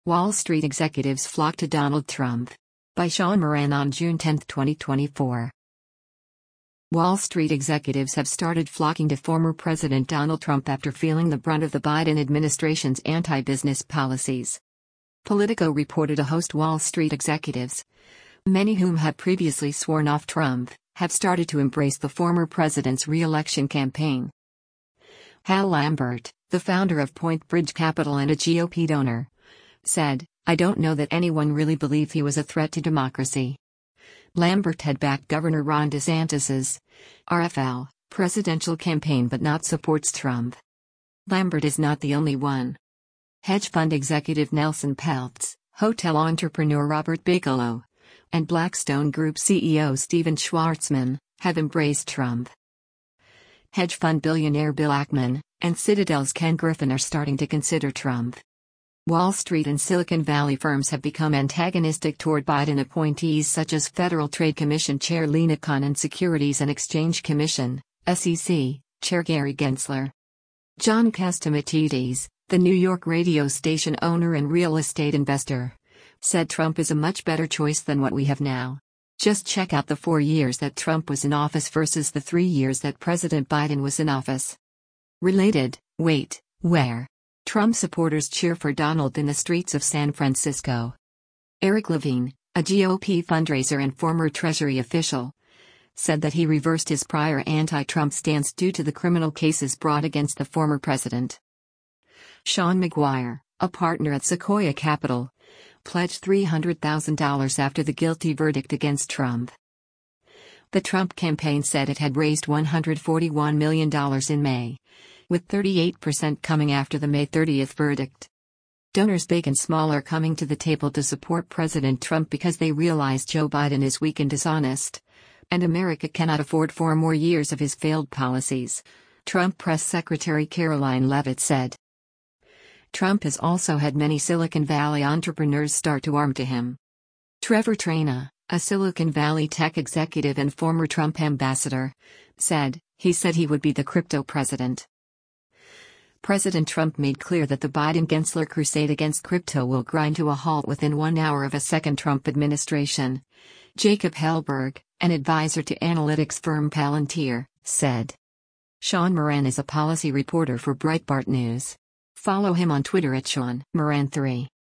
Wall Street executives flock to Donald Trump. By Sean Moran on June 10, 2024. Wall Street executives have started flocking to former President Donald Trump after feeling the brunt of the Biden administration's anti-business policies. Politico reported a host Wall Street executives, many whom had previously sworn off Trump, have started to embrace the former president's re-election campaign. Hal Lambert, the founder of Point Bridge Capital and a GOP donor, said, "I don't know that anyone really believed he was a threat to democracy." Lambert had backed Governor Ron DeSantis's RFL presidential campaign but not supports Trump. Lambert is not the only one. Hedge fund executive Nelson Peltz, hotel entrepreneur Robert Bigelow, and Blackstone Group CEO Steven Schwarzman have embraced Trump. Hedge fund billionaire Bill Ackman and Citadel's Ken Griffin are starting to consider Trump. Wall Street and Silicon Valley firms have become antagonistic toward Biden appointees such as Federal Trade Commission Chair Lina Khan and Securities and Exchange Commission (SEC) Chair Gary Gensler. John Catsimatidis, the New York radio station owner and real estate investor, said Trump is a much better choice than what we have now. Just check out the 4 years that Trump was in office versus the 3 years that President Biden was in office. Related, wait, where? Trump supporters cheer for Donald in the streets of San Francisco. Eric Levine, a GOP fundraiser and former Treasury official, said that he reversed his prior anti-Trump stance due to the criminal cases brought against the former president. Sean McGuire, a partner at Sequoia Capital, pledged $300,000 after the guilty verdict against Trump. The Trump campaign said it had raised $141 million in May, with 38% coming after the May 30 verdict. Donors big and small are coming to the table to support President Trump because they realize Joe Biden is weak and dishonest, and America cannot afford 4 more years of his failed policies, Trump Press Secretary Caroline Leavitt said. Trump has also had many Silicon Valley entrepreneurs start to arm to him. Trevor Traina, a Silicon Valley tech executive and former Trump ambassador, said he would be the crypto president. President Trump made clear that the Biden-Gensler crusade against crypto will grind to a halt within 1 hour of a second Trump administration. Jacob Hellberg, an advisor to analytics firm Palantir, said. Sean Moran is a policy reporter for Breitbart News. Follow him on Twitter at Sean Moran3.